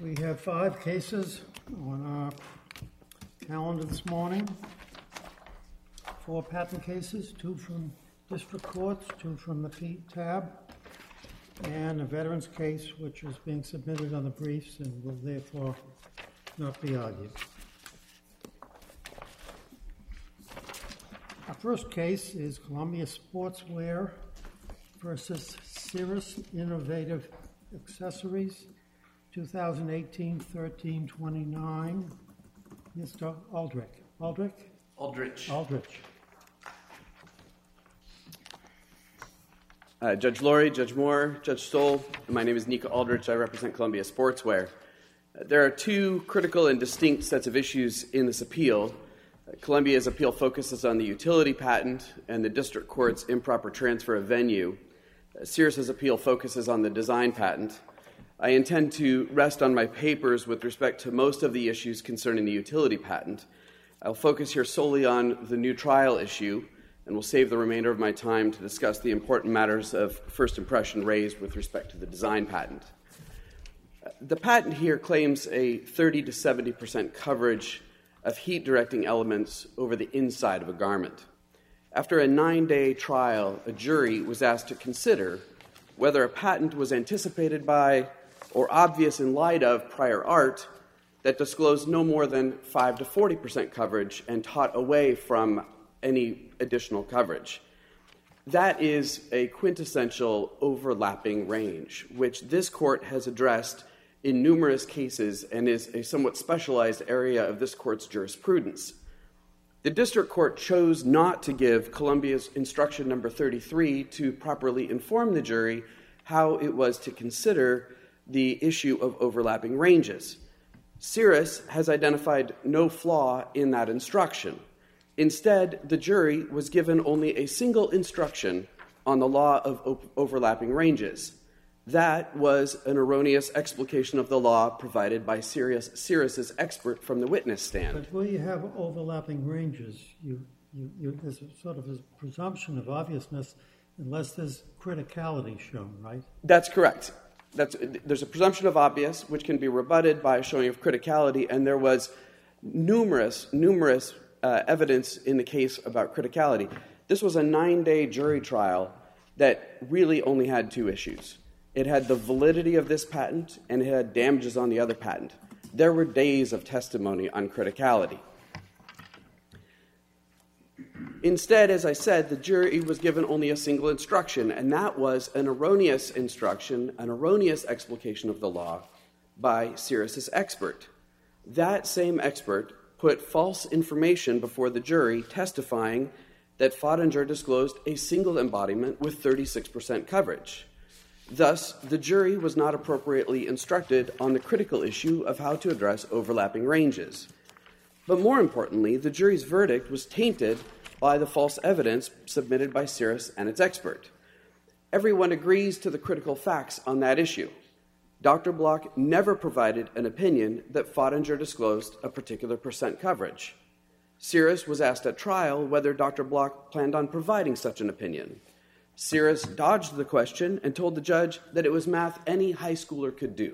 We have 5 cases on our calendar this morning. 4 patent cases, 2 from district courts, 2 from the PTAB, and a veterans case which is being submitted on the briefs and will therefore not be argued. Our first case is Columbia Sportswear versus Cirrus Innovative Accessories, 2018-13-29. Mr. Aldrich. Judge Laurie, Judge Moore, Judge Stoll, my name is Nika Aldrich. I represent Columbia Sportswear. There are 2 critical and distinct sets of issues in this appeal. Columbia's appeal focuses on the utility patent and the district court's improper transfer of venue. Cirrus's appeal focuses on the design patent. I intend to rest on my papers with respect to most of the issues concerning the utility patent. I'll focus here solely on the new trial issue, and will save the remainder of my time to discuss the important matters of first impression raised with respect to the design patent. The patent here claims a 30 to 70% coverage of heat-directing elements over the inside of a garment. After a 9-day trial, a jury was asked to consider whether a patent was anticipated by or obvious in light of prior art that disclosed no more than 5 to 40% coverage and taught away from any additional coverage. That is a quintessential overlapping range, which this court has addressed in numerous cases and is a somewhat specialized area of this court's jurisprudence. The district court chose not to give Columbia's instruction number 33 to properly inform the jury how it was to consider the issue of overlapping ranges. Cirrus has identified no flaw in that instruction. Instead, the jury was given only a single instruction on the law of overlapping ranges. That was an erroneous explication of the law provided by Cirrus's expert from the witness stand. But where you have overlapping ranges, there's a sort of a presumption of obviousness unless there's criticality shown, right? That's correct. There's a presumption of obvious, which can be rebutted by a showing of criticality, and there was numerous evidence in the case about criticality. This was a 9-day jury trial that really only had 2 issues. It had the validity of this patent, and it had damages on the other patent. There were days of testimony on criticality. Instead, as I said, the jury was given only a single instruction, and that was an erroneous instruction, an erroneous explication of the law by Cirrus's expert. That same expert put false information before the jury, testifying that Fottinger disclosed a single embodiment with 36% coverage. Thus, the jury was not appropriately instructed on the critical issue of how to address overlapping ranges. But more importantly, the jury's verdict was tainted by the false evidence submitted by Cirrus and its expert. Everyone agrees to the critical facts on that issue. Dr. Block never provided an opinion that Fottinger disclosed a particular percent coverage. Cirrus was asked at trial whether Dr. Block planned on providing such an opinion. Cirrus dodged the question and told the judge that it was math any high schooler could do.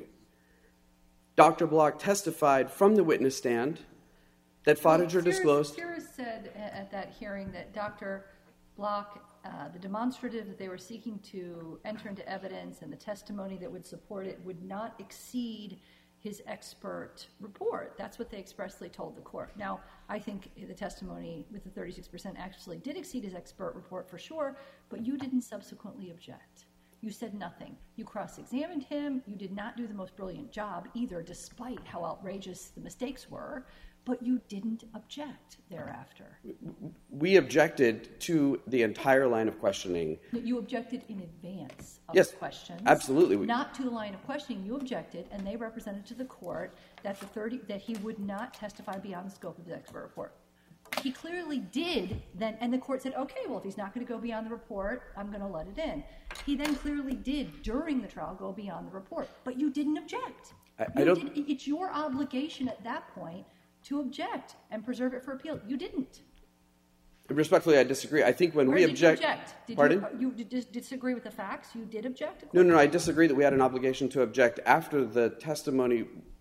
Dr. Block testified from the witness stand that Fottinger disclosed... Cirrus said at that hearing that Dr. Block, the demonstrative that they were seeking to enter into evidence and the testimony that would support it would not exceed his expert report. That's what they expressly told the court. Now, I think the testimony with the 36% actually did exceed his expert report for sure, but you didn't subsequently object. You said nothing. You cross-examined him. You did not do the most brilliant job either, despite how outrageous the mistakes were, but you didn't object thereafter. We objected to the entire line of questioning. You objected in advance of yes, the questions. Absolutely. Not to the line of questioning. You objected, and they represented to the court that that he would not testify beyond the scope of the expert report. He clearly did then, and the court said, okay, well, if he's not going to go beyond the report, I'm going to let it in. He then clearly did, during the trial, go beyond the report, but you didn't object. It's your obligation at that point to object and preserve it for appeal. You didn't. Respectfully, I disagree. I think when we object... Pardon? You disagree with the facts? You did object? No, I disagree that we had an obligation to object after the testimony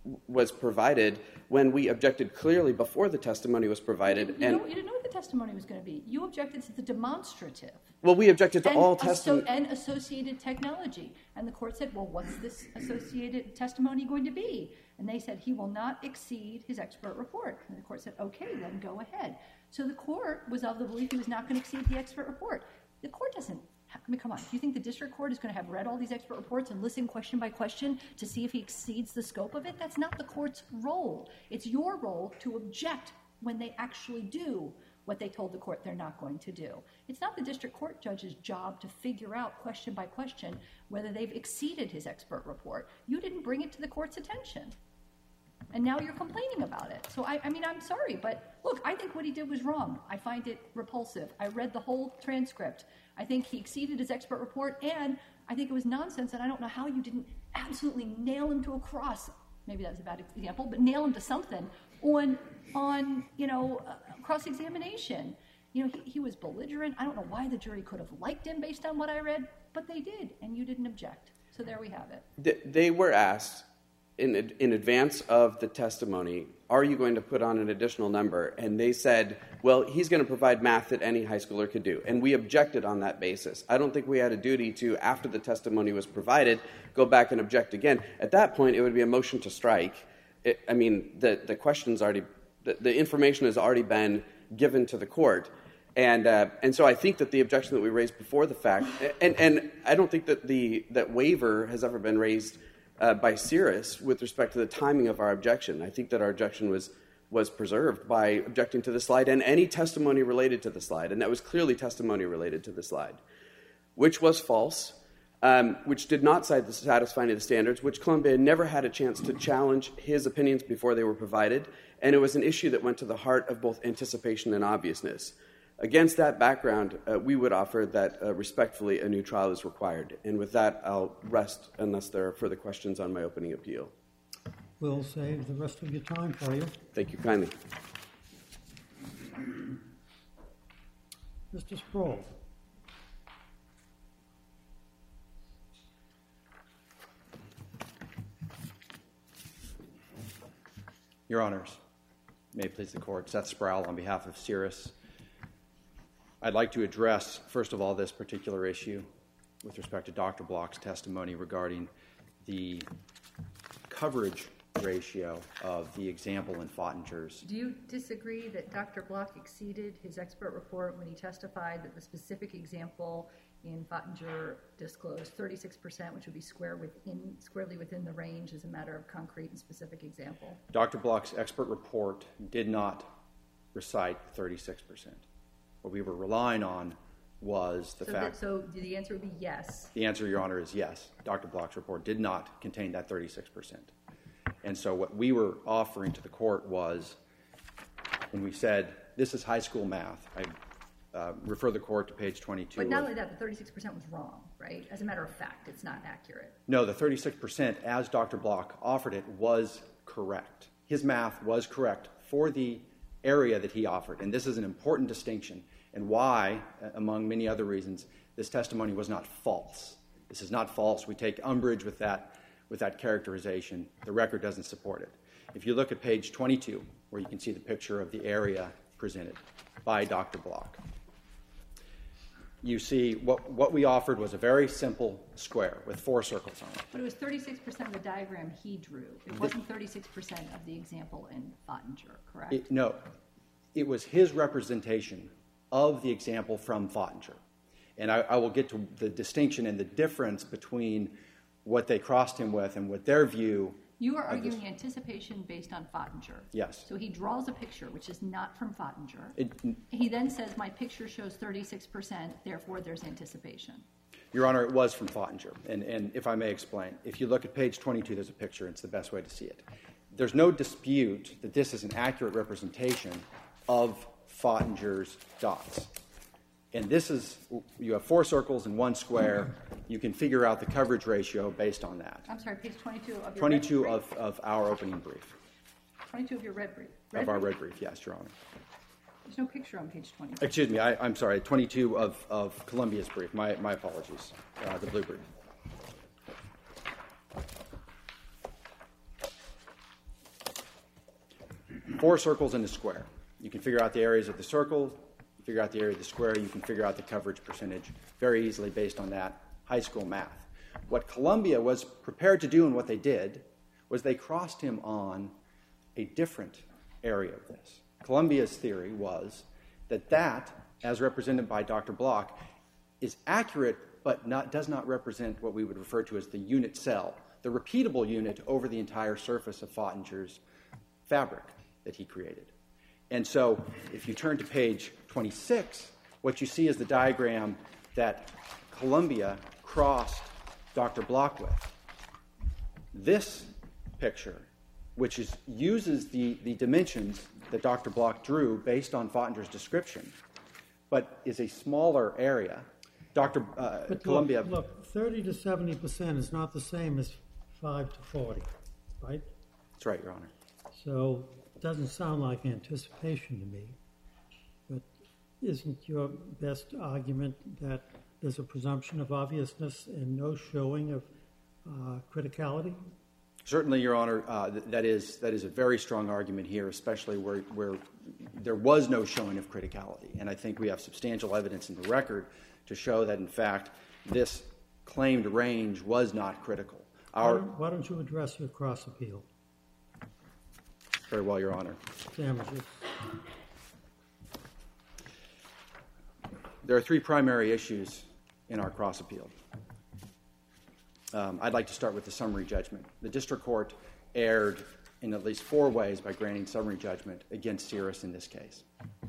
was provided when we objected clearly before the testimony was provided. You didn't know what the testimony was going to be. You objected to the demonstrative. Well, we objected to all testimony. And associated technology. And the court said, well, what's this associated testimony going to be? And they said, he will not exceed his expert report. And the court said, okay, then go ahead. So the court was of the belief he was not going to exceed the expert report. The court doesn't. I mean, come on. Do you think the district court is going to have read all these expert reports and listen question by question to see if he exceeds the scope of it? That's not the court's role. It's your role to object when they actually do what they told the court they're not going to do. It's not the district court judge's job to figure out question by question whether they've exceeded his expert report. You didn't bring it to the court's attention. And now you're complaining about it. So, I mean, I'm sorry, but look, I think what he did was wrong. I find it repulsive. I read the whole transcript. I think he exceeded his expert report, and I think it was nonsense, and I don't know how you didn't absolutely nail him to a cross. Maybe that's a bad example, but nail him to something on cross-examination. You know, he was belligerent. I don't know why the jury could have liked him based on what I read, but they did, and you didn't object. So there we have it. They were asked in advance of the testimony, are you going to put on an additional number? And they said, well, he's going to provide math that any high schooler could do. And we objected on that basis. I don't think we had a duty to, after the testimony was provided, go back and object again. At that point, it would be a motion to strike. The question's already, the information has already been given to the court. And so I think that the objection that we raised before the fact, and I don't think that that waiver has ever been raised by Cirrus with respect to the timing of our objection. I think that our objection was preserved by objecting to the slide and any testimony related to the slide, and that was clearly testimony related to the slide, which was false, which did not satisfy any of the standards, which Columbia never had a chance to challenge his opinions before they were provided, and it was an issue that went to the heart of both anticipation and obviousness. Against that background, we would offer that respectfully a new trial is required. And with that, I'll rest unless there are further questions on my opening appeal. We'll save the rest of your time for you. Thank you kindly. Mr. Sproul. Your Honors, may it please the Court, Seth Sproul on behalf of Cirrus. I'd like to address, first of all, this particular issue with respect to Dr. Block's testimony regarding the coverage ratio of the example in Fottinger's. Do you disagree that Dr. Block exceeded his expert report when he testified that the specific example in Fottinger disclosed 36%, which would be squarely within the range as a matter of concrete and specific example? Dr. Block's expert report did not recite 36%. What we were relying on was the fact... So the answer would be yes? The answer, Your Honor, is yes. Dr. Block's report did not contain that 36%. And so what we were offering to the court was, when we said, this is high school math, I refer the court to page 22. But not only that, the 36% was wrong, right? As a matter of fact, it's not accurate. No, the 36%, as Dr. Block offered it, was correct. His math was correct for the area that he offered. And this is an important distinction, and why, among many other reasons, this testimony was not false. This is not false. We take umbrage with that characterization. The record doesn't support it. If you look at page 22, where you can see the picture of the area presented by Dr. Block, you see what we offered was a very simple square with 4 circles on it. But it was 36% of the diagram he drew. It wasn't 36% of the example in Fottinger, correct? No. It was his representation of the example from Fottinger. And I will get to the distinction and the difference between what they crossed him with and what their view... You are arguing anticipation based on Fottinger. Yes. So he draws a picture, which is not from Fottinger. He then says, my picture shows 36%, therefore there's anticipation. Your Honor, it was from Fottinger. And if I may explain, if you look at page 22, there's a picture. It's the best way to see it. There's no dispute that this is an accurate representation of Fottinger's dots. And this is, you have 4 circles and 1 square. You can figure out the coverage ratio based on that. I'm sorry, page 22 of your 22 red brief? of our opening brief. 22 of your red brief? Of our red brief, yes, Your Honor. There's no picture on page 22. Excuse me, I'm sorry, 22 of Columbia's brief. My apologies, the blue brief. 4 circles in a square. You can figure out the areas of the circle, figure out the area of the square, you can figure out the coverage percentage very easily based on that high school math. What Columbia was prepared to do and what they did was they crossed him on a different area of this. Columbia's theory was that, as represented by Dr. Block, is accurate but does not represent what we would refer to as the unit cell, the repeatable unit over the entire surface of Fottinger's fabric that he created. And so if you turn to page 26, what you see is the diagram that Columbia crossed Dr. Block with. This picture, which uses the dimensions that Dr. Block drew based on Fottinger's description, but is a smaller area. Columbia... Look, 30 to 70% is not the same as 5 to 40, right? That's right, Your Honor. So it doesn't sound like anticipation to me, but isn't your best argument that there's a presumption of obviousness and no showing of criticality? Certainly, Your Honor, that is a very strong argument here, especially where there was no showing of criticality. And I think we have substantial evidence in the record to show that, in fact, this claimed range was not critical. Why don't you address your cross appeal? Very well, Your Honor. Damages. There are 3 primary issues in our cross appeal. I'd like to start with the summary judgment. The district court erred in at least 4 ways by granting summary judgment against Cirrus in this case.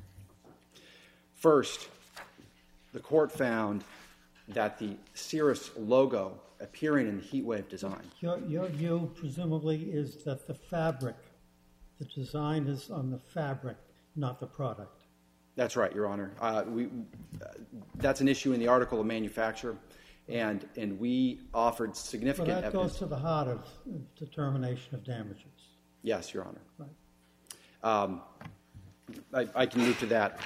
First, the court found that the Cirrus logo appearing in the Heatwave design. Your view, presumably, is that the design is on the fabric, not the product. That's right, Your Honor. That's an issue in the article of manufacture, and we offered significant evidence. Well, that goes to the heart of determination of damages. Yes, Your Honor. Right. I can move to that.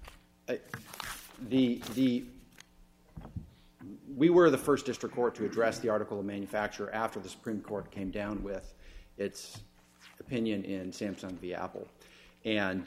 We were the first district court to address the article of manufacture after the Supreme Court came down with its opinion in Samsung v. Apple. And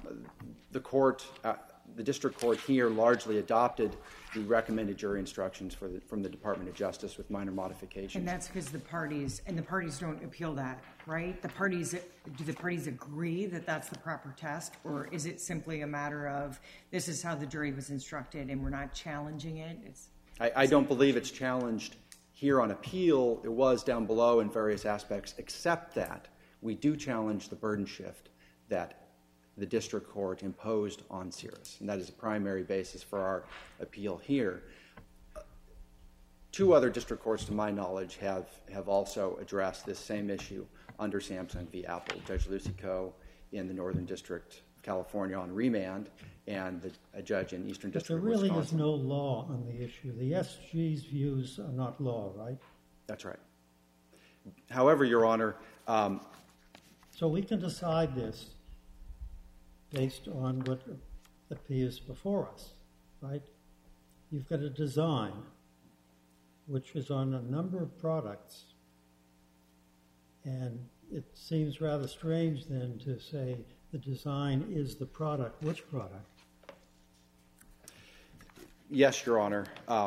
the district court here largely adopted the recommended jury instructions from the Department of Justice with minor modifications. And that's because the parties don't appeal that, right? Do the parties agree that that's the proper test, or is it simply a matter of this is how the jury was instructed and we're not challenging it? I don't believe it's challenged here on appeal. It was down below in various aspects, except that we do challenge the burden shift that the district court imposed on Cirrus, and that is a primary basis for our appeal here. 2 other district courts, to my knowledge, have also addressed this same issue under Samsung v. Apple. Judge Lucy Coe in the Northern District of California on remand, and a judge in Eastern District of Wisconsin. But there really is no law on the issue. The SG's views are not law, right? That's right. However, Your Honor... So we can decide this based on what appears before us, right? You've got a design which is on a number of products, and it seems rather strange then to say the design is the product. Which product? Yes, Your Honor.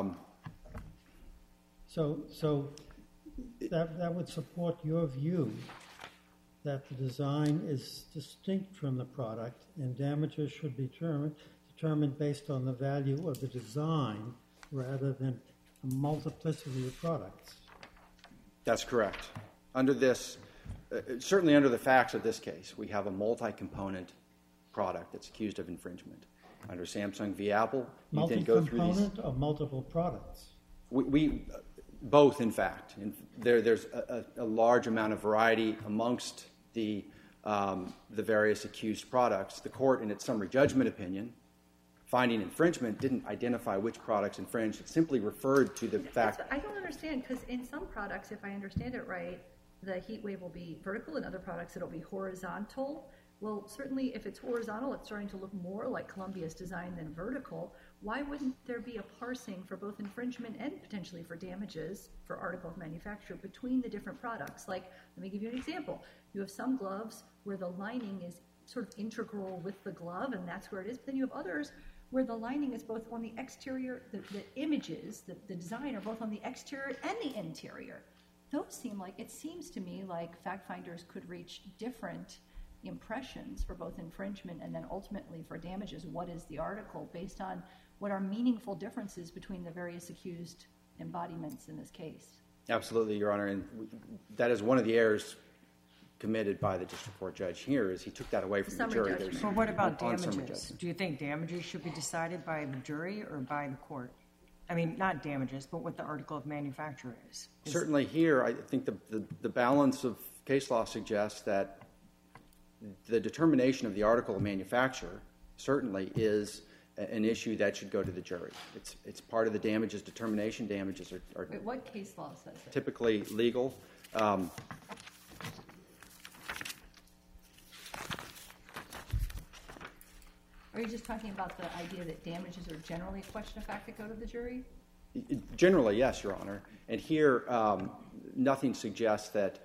So that would support your view that the design is distinct from the product and damages should be determined based on the value of the design rather than a multiplicity of products. That's correct. Under this, certainly under the facts of this case, we have a multi-component product that's accused of infringement. Under Samsung v. Apple, you then go through these... Multi-component or multiple products? We both, in fact. There's a large amount of variety amongst the various accused products. The court, in its summary judgment opinion, finding infringement, didn't identify which products infringed. It simply referred to the fact... I don't understand, because in some products, if I understand it right, the heat wave will be vertical. In other products, it'll be horizontal. Well, certainly if it's horizontal, it's starting to look more like Columbia's design than vertical. Why wouldn't there be a parsing for both infringement and potentially for damages for article of manufacture between the different products? Like, let me give you an example. You have some gloves where the lining is sort of integral with the glove, and that's where it is. But then you have others where the lining is both on the exterior, the images, the design are both on the exterior and the interior. Those it seems to me like fact finders could reach different impressions for both infringement and then ultimately for damages. What is the article based on what are meaningful differences between the various accused embodiments in this case? Absolutely, Your Honor, and that is one of the errors committed by the district court judge here is he took that away from the jury. But what about damages? Do you think damages should be decided by the jury or by the court? I mean, not damages, but what the article of manufacture is. Certainly here, I think the balance of case law suggests that the determination of the article of manufacture certainly is an issue that should go to the jury. It's part of the damages determination. Damages are what case law says it? Typically legal. Are you just talking about the idea that damages are generally a question of fact that go to the jury? Generally, yes, Your Honor. And here, nothing suggests that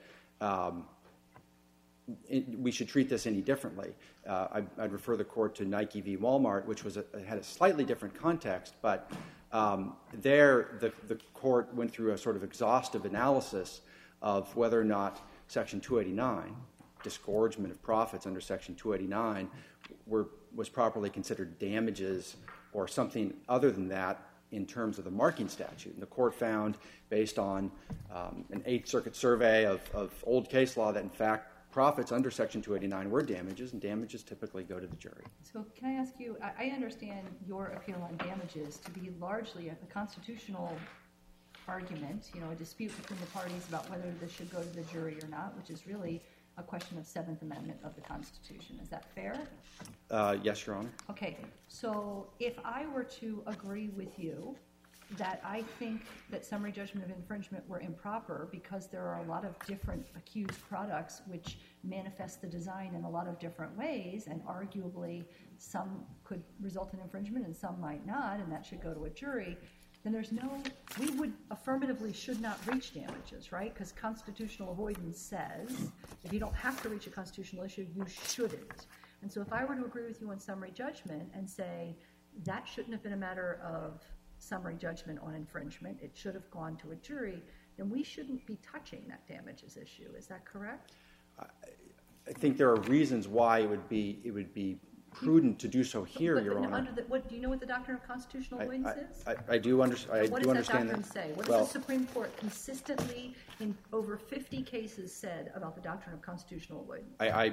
we should treat this any differently. I'd refer the court to Nike v. Walmart, which had a slightly different context, but there the court went through a sort of exhaustive analysis of whether or not Section 289, disgorgement of profits under Section 289, was properly considered damages or something other than that in terms of the marking statute. And the court found, based on an Eighth Circuit survey of old case law, that in fact profits under Section 289 were damages, and damages typically go to the jury. So can I ask you, I understand your appeal on damages to be largely a constitutional argument, a dispute between the parties about whether this should go to the jury or not, which is really a question of Seventh Amendment of the Constitution. Is that fair? Yes, Your Honor. Okay, so if I were to agree with you that I think that summary judgment of infringement were improper because there are a lot of different accused products which manifest the design in a lot of different ways, and arguably some could result in infringement and some might not, and that should go to a jury, then we would affirmatively should not reach damages, right? Because constitutional avoidance says if you don't have to reach a constitutional issue, you shouldn't. And so if I were to agree with you on summary judgment and say that shouldn't have been a matter of summary judgment on infringement, it should have gone to a jury, then we shouldn't be touching that damages issue. Is that correct? I think there are reasons why it would be prudent to do so here, Your Honor. Do you know what the doctrine of constitutional avoidance is? I do understand. What does that doctrine say? What does the Supreme Court consistently in over 50 cases said about the doctrine of constitutional avoidance?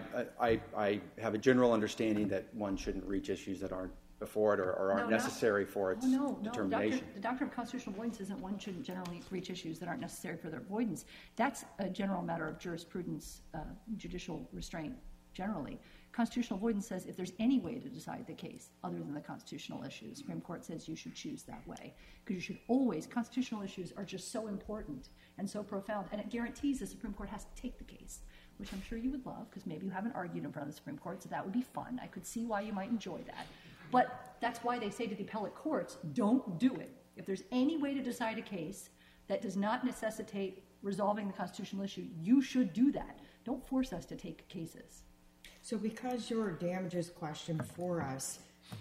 I have a general understanding that one shouldn't reach issues that aren't before it or aren't necessary for its determination. The doctrine of constitutional avoidance isn't one shouldn't generally reach issues that aren't necessary for their avoidance. That's a general matter of jurisprudence, judicial restraint generally. Constitutional avoidance says if there's any way to decide the case other than the constitutional issue, the Supreme Court says you should choose that way. Because you should always, constitutional issues are just so important and so profound, and it guarantees the Supreme Court has to take the case, which I'm sure you would love, because maybe you haven't argued in front of the Supreme Court, so that would be fun. I could see why you might enjoy that. But that's why they say to the appellate courts, don't do it. If there's any way to decide a case that does not necessitate resolving the constitutional issue, you should do that. Don't force us to take cases. So because your damages question for us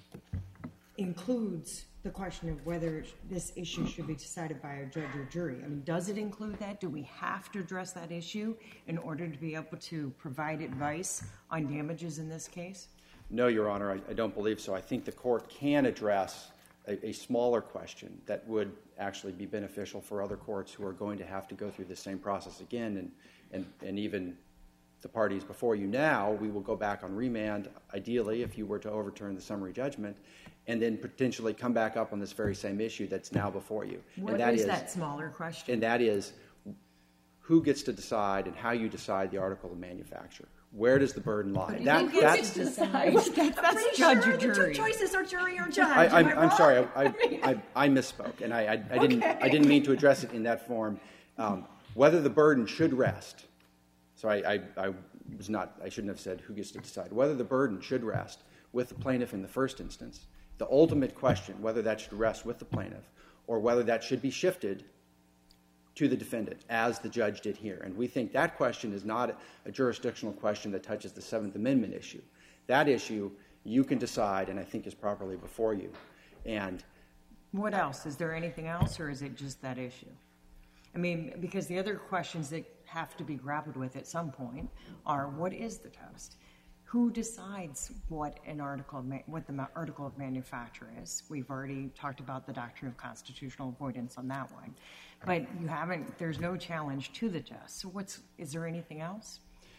includes the question of whether this issue should be decided by a judge or jury, I mean, does it include that? Do we have to address that issue in order to be able to provide advice on damages in this case? No, Your Honor, I don't believe so. I think the court can address a smaller question that would actually be beneficial for other courts who are going to have to go through the same process again, and even the parties before you now, we will go back on remand, ideally, if you were to overturn the summary judgment, and then potentially come back up on this very same issue that's now before you. What is that smaller question? And that is who gets to decide and how you decide the article of manufacture. Where does the burden lie? Who gets to decide? That's judge or jury. The two choices are jury or judge. I'm sorry. I misspoke, and I didn't mean to address it in that form. Whether the burden should rest. So I shouldn't have said who gets to decide. Whether the burden should rest with the plaintiff in the first instance. The ultimate question, whether that should rest with the plaintiff or whether that should be shifted to the defendant, as the judge did here. And we think that question is not a jurisdictional question that touches the Seventh Amendment issue. That issue you can decide, and I think is properly before you. And what else? Is there anything else, or is it just that issue? I mean, because the other questions that have to be grappled with at some point are, what is the test? Who decides what the article of manufacture is? We've already talked about the doctrine of constitutional avoidance on that one, but there's no challenge to the test. So is there anything else?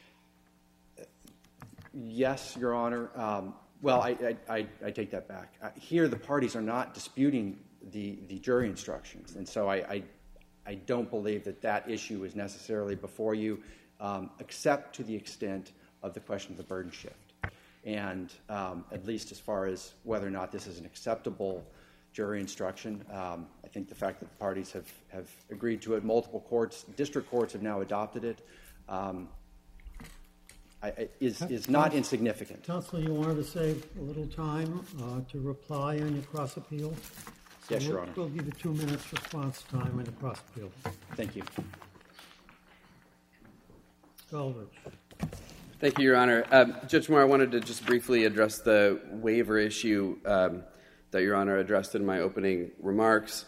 Yes, Your Honor. Well, I take that back. Here, the parties are not disputing the jury instructions, and so I don't believe that issue is necessarily before you, except to the extent of the question of the burden shift. And at least as far as whether or not this is an acceptable jury instruction, I think the fact that the parties have agreed to it, multiple courts, district courts have now adopted it, is not insignificant. Counsel, you wanted to save a little time to reply on your cross-appeal? So Yes, Your Honor. We'll give you 2 minutes response time on the cross-appeal. Thank you. Eldridge. Thank you, Your Honor. Judge Moore, I wanted to just briefly address the waiver issue that Your Honor addressed in my opening remarks.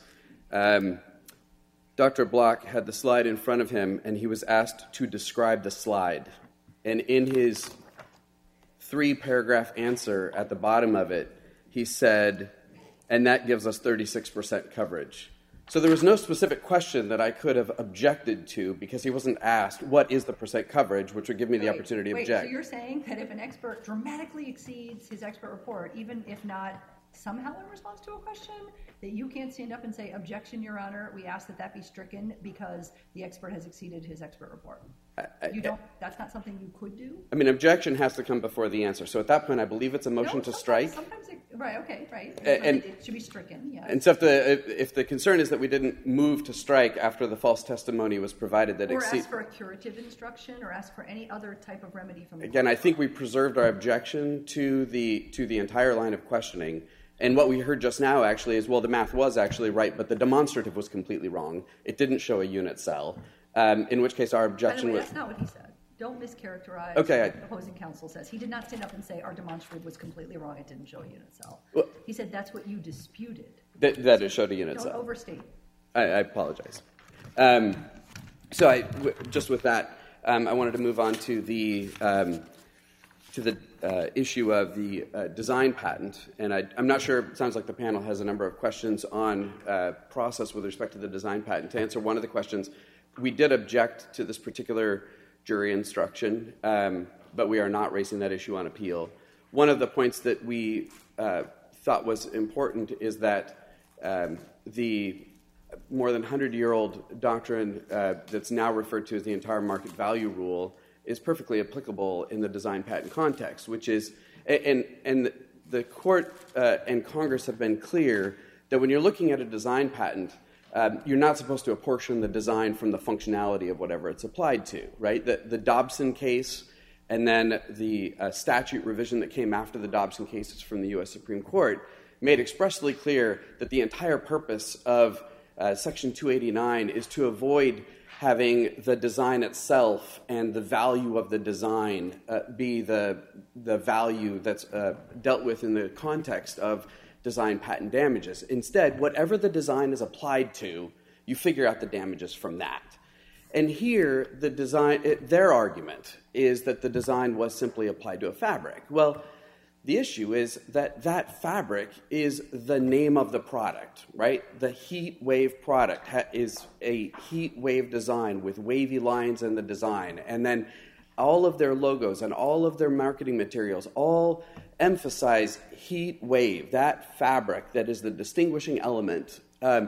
Dr. Block had the slide in front of him, and he was asked to describe the slide. And in his 3-paragraph answer at the bottom of it, he said, and that gives us 36% coverage. So there was no specific question that I could have objected to because he wasn't asked, what is the percent coverage, which would give me the opportunity to object. So you're saying that if an expert dramatically exceeds his expert report, even if not somehow in response to a question, that you can't stand up and say, objection, Your Honor, we ask that be stricken because the expert has exceeded his expert report? That's not something you could do? I mean, objection has to come before the answer. So at that point, I believe it's a motion to strike. Right. And it should be stricken, yes. And so if the concern is that we didn't move to strike after the false testimony was provided that or ask for a curative instruction or ask for any other type of remedy from the court. Again, I think we preserved our objection to the entire line of questioning. And what we heard just now actually is, well, the math was actually right, but the demonstrative was completely wrong. It didn't show a unit cell, in which case our objection was... That's not what he said. Don't mischaracterize what the opposing counsel says. He did not stand up and say our demonstrative was completely wrong. It didn't show a unit cell. Well, he said that's what you disputed. That it showed a unit cell. Don't overstate. I apologize. Just with that, I wanted to move on to the issue of the design patent. And I'm not sure, it sounds like the panel has a number of questions on process with respect to the design patent. To answer one of the questions, we did object to this particular jury instruction, but we are not raising that issue on appeal. One of the points that we thought was important is that the more than 100-year-old doctrine that's now referred to as the entire market value rule is perfectly applicable in the design patent context, which is, and the court and Congress have been clear that when you're looking at a design patent, you're not supposed to apportion the design from the functionality of whatever it's applied to, right? The Dobson case and then the statute revision that came after the Dobson cases from the U.S. Supreme Court made expressly clear that the entire purpose of Section 289 is to avoid having the design itself and the value of the design be the value that's dealt with in the context of design patent damages. Instead, whatever the design is applied to, you figure out the damages from that. And here, their argument is that the design was simply applied to a fabric. Well, the issue is that that fabric is the name of the product, right? The Heat Wave product is a heat wave design with wavy lines in the design. And then all of their logos and all of their marketing materials all emphasize heat wave, that fabric that is the distinguishing element.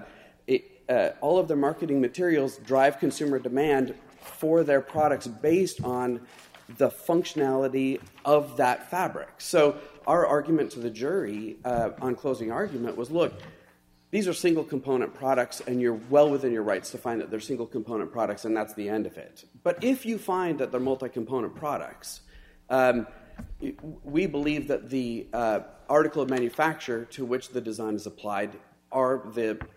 All of their marketing materials drive consumer demand for their products based on the functionality of that fabric. So our argument to the jury on closing argument was, look, these are single-component products, and you're well within your rights to find that they're single-component products, and that's the end of it. But if you find that they're multi-component products, we believe that the article of manufacture to which the design is applied are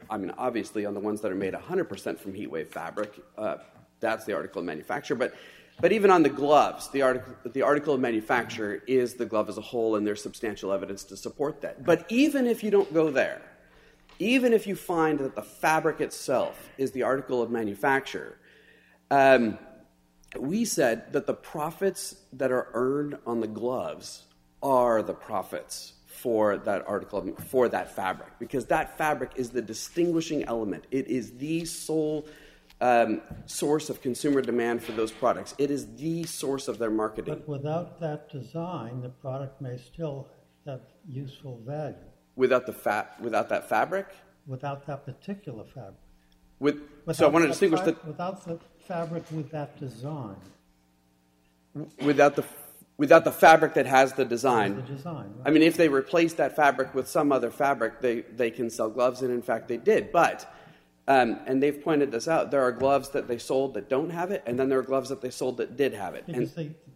obviously on the ones that are made 100% from heat wave fabric, that's the article of manufacture, but But even on the gloves, the article of manufacture is the glove as a whole, and there's substantial evidence to support that. But even if you don't go there, even if you find that the fabric itself is the article of manufacture, we said that the profits that are earned on the gloves are the profits for that article, for that fabric, because that fabric is the distinguishing element. It is the sole source of consumer demand for those products. It is the source of their marketing. But without that design, the product may still have useful value. Without that fabric? Without that particular fabric. So I want to distinguish without the fabric with that design. Without the fabric that has the design. The design, right? I mean, if they replace that fabric with some other fabric, they can sell gloves, and in fact they did. But and they've pointed this out. There are gloves that they sold that don't have it, and then there are gloves that they sold that did have it. Because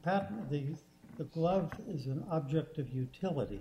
the glove is an object of utility.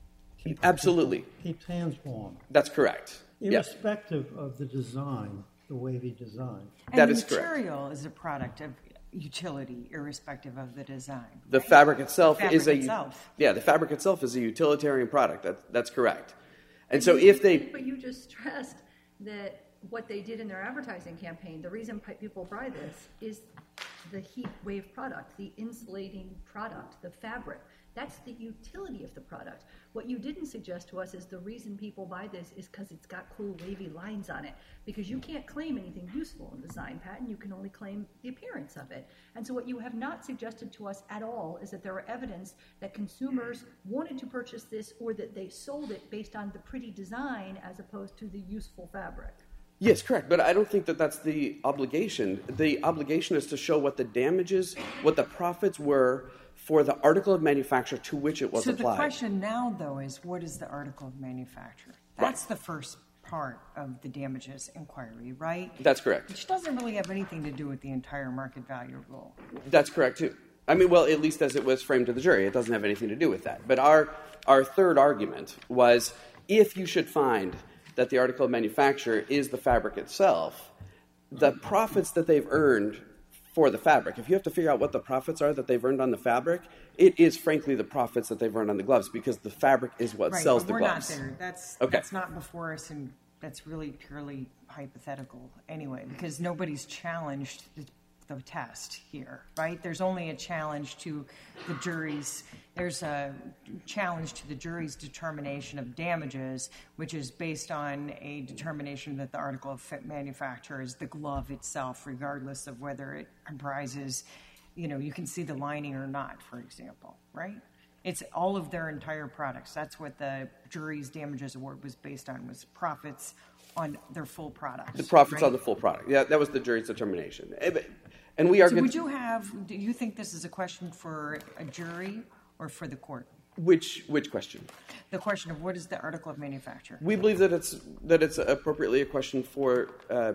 Absolutely. Keeps hands warm. That's correct. Irrespective of the design, the wavy design. And that the is correct. material is a product of utility, irrespective of the design. The right? fabric itself the is the fabric itself is a utilitarian product. That's correct. And so But you just stressed that what they did in their advertising campaign, the reason people buy this is the heat wave product, the insulating product, the fabric. That's the utility of the product. What you didn't suggest to us is the reason people buy this is because it's got cool wavy lines on it. Because you can't claim anything useful in the design patent, you can only claim the appearance of it. And so what you have not suggested to us at all is that there are evidence that consumers wanted to purchase this or that they sold it based on the pretty design as opposed to the useful fabric. Yes, correct. But I don't think that that's the obligation. The obligation is to show what the damages, what the profits were for the article of manufacture to which it was applied. So the question now, though, is what is the article of manufacture? That's the first part of the damages inquiry, right? That's correct. Which doesn't really have anything to do with the entire market value rule. That's correct, too. I mean, well, at least as it was framed to the jury, it doesn't have anything to do with that. But our third argument was if you should find that the article of manufacture is the fabric itself, the profits that they've earned for the fabric, if you have to figure out what the profits are that they've earned on the fabric, it is frankly the profits that they've earned on the gloves because the fabric is what sells the gloves. We're not there. That's not before us, and that's really purely hypothetical anyway, because nobody's challenged the test here, right? There's only a challenge to the jury's, there's a challenge to the jury's determination of damages, which is based on a determination that the article of manufacture is the glove itself, regardless of whether it comprises, you can see the lining or not, for example, right? It's all of their entire products. That's what the jury's damages award was based on, was profits on their full product. The profits right? on the full product. Yeah, that was the jury's determination. And we are So do you think this is a question for a jury or for the court? Which question? The question of what is the article of manufacture? We believe that it's appropriately a question for.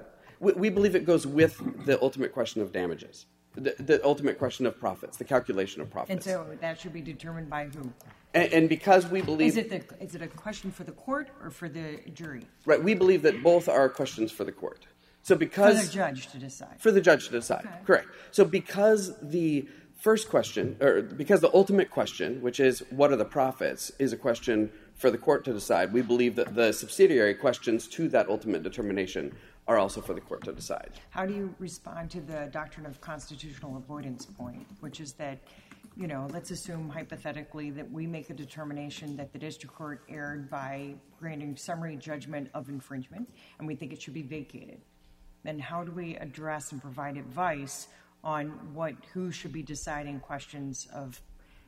We believe it goes with the ultimate question of damages, the ultimate question of profits, the calculation of profits. And so that should be determined by who? And because we believe, is it a question for the court or for the jury? Right, we believe that both are questions for the court. So because for the judge to decide. For the judge to decide, okay. Correct. So because the first question, or because the ultimate question, which is what are the profits, is a question for the court to decide, we believe that the subsidiary questions to that ultimate determination are also for the court to decide. How do you respond to the doctrine of constitutional avoidance point, which is that, let's assume hypothetically that we make a determination that the district court erred by granting summary judgment of infringement, and we think it should be vacated. Then how do we address and provide advice on who should be deciding questions of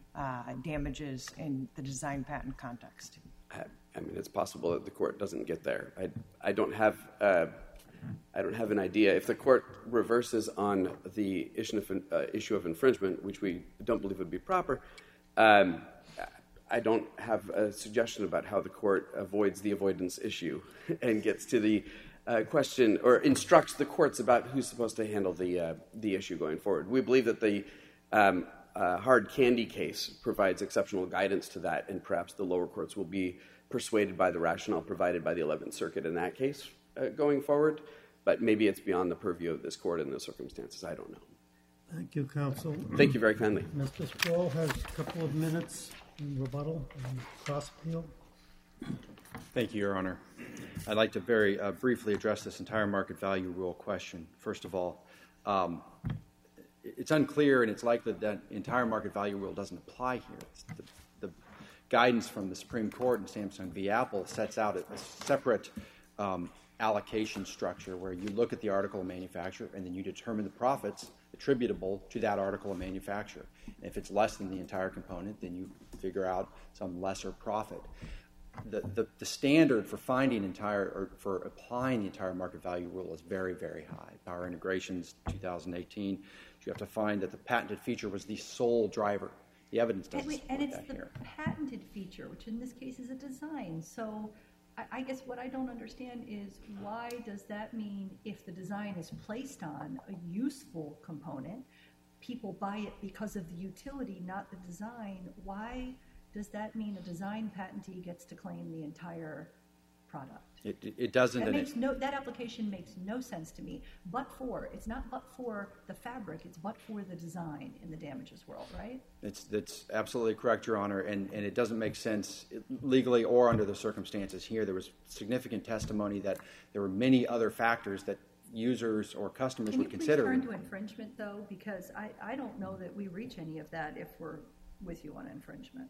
damages in the design patent context? I mean, it's possible that the court doesn't get there. I don't have an idea. If the court reverses on the issue of infringement, which we don't believe would be proper, I don't have a suggestion about how the court avoids the avoidance issue and gets to the question or instructs the courts about who's supposed to handle the issue going forward. We believe that the hard candy case provides exceptional guidance to that, and perhaps the lower courts will be persuaded by the rationale provided by the 11th Circuit in that case going forward. But maybe it's beyond the purview of this court in those circumstances. I don't know. Thank you, counsel. Thank you very kindly. Mr. Sproul has a couple of minutes in rebuttal and cross-appeal. Thank you, Your Honor. I'd like to very briefly address this entire market value rule question. First of all, it's unclear, and it's likely that the entire market value rule doesn't apply here. The guidance from the Supreme Court in Samsung v. Apple sets out a separate allocation structure where you look at the article of manufacture and then you determine the profits attributable to that article of manufacture. And if it's less than the entire component, then you figure out some lesser profit. The standard for for applying the entire market value rule is very, very high. Power Integrations 2018, you have to find that the patented feature was the sole driver. The evidence doesn't support and it's that the here. patented feature, which in this case is a design. So I guess what I don't understand is why does that mean if the design is placed on a useful component, people buy it because of the utility, not the design? Why does that mean a design patentee gets to claim the entire product? It doesn't. That application makes no sense to me. It's not but for the fabric, it's but for the design in the damages world, right? That's absolutely correct, Your Honor, and it doesn't make sense legally or under the circumstances here. There was significant testimony that there were many other factors that users or customers would consider. Can you please turn to infringement, though? Because I don't know that we reach any of that if we're with you on infringement.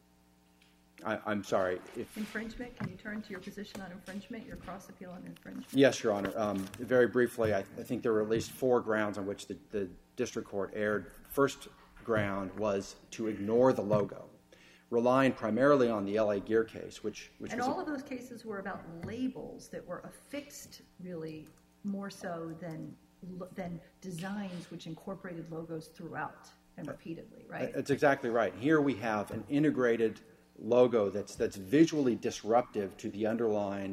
I'm sorry. Infringement, can you turn to your position on infringement, your cross-appeal on infringement? Yes, Your Honor. Very briefly, I think there were at least 4 grounds on which the district court erred. First ground was to ignore the logo, relying primarily on the L.A. Gear case, which and all of those cases were about labels that were affixed, really, more so than designs which incorporated logos throughout and repeatedly, right? That's exactly right. Here we have an integrated logo that's visually disruptive to the underlying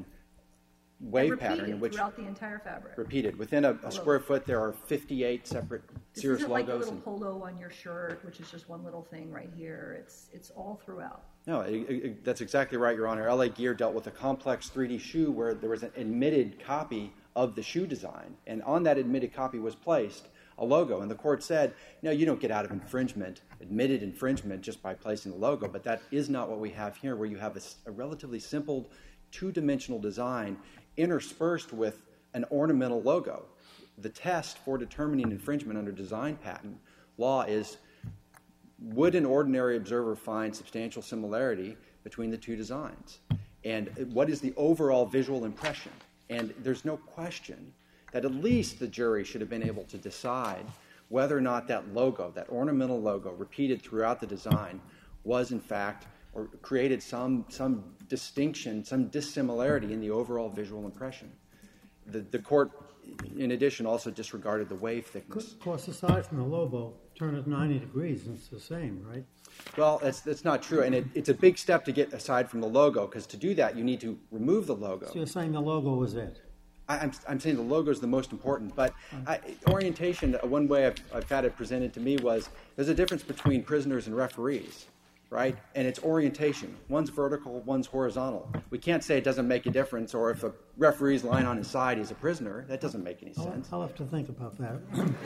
wave pattern in which throughout the entire fabric. Repeated. Within a square foot, there are 58 separate Sears logos. This isn't like the little polo on your shirt, which is just one little thing right here. It's all throughout. No, that's exactly right, Your Honor. L.A. Gear dealt with a complex 3D shoe where there was an admitted copy of the shoe design, and on that admitted copy was placed a logo, and the court said, no, you don't get out of admitted infringement just by placing the logo, but that is not what we have here, where you have a relatively simple two-dimensional design interspersed with an ornamental logo. The test for determining infringement under design patent law is, would an ordinary observer find substantial similarity between the two designs? And what is the overall visual impression? And there's no question that at least the jury should have been able to decide whether or not that logo, that ornamental logo repeated throughout the design, was in fact, or created some distinction, some dissimilarity in the overall visual impression. The court, in addition, also disregarded the wave thickness. Of course, aside from the logo, turn it 90 degrees and it's the same, right? Well, that's not true, and it's a big step to get aside from the logo, because to do that, you need to remove the logo. So you're saying the logo is it? I'm saying the logo is the most important, but orientation, one way I've had it presented to me was there's a difference between prisoners and referees, right? And it's orientation. One's vertical, one's horizontal. We can't say it doesn't make a difference, or if a referee's lying on his side, he's a prisoner. That doesn't make any sense. I'll have to think about that.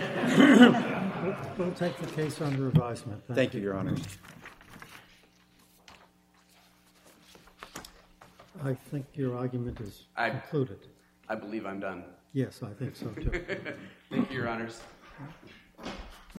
We'll take the case under advisement. Thank you, Your Honors. I think your argument is concluded. I believe I'm done. Yes, I think so too. Thank you, Your Honors.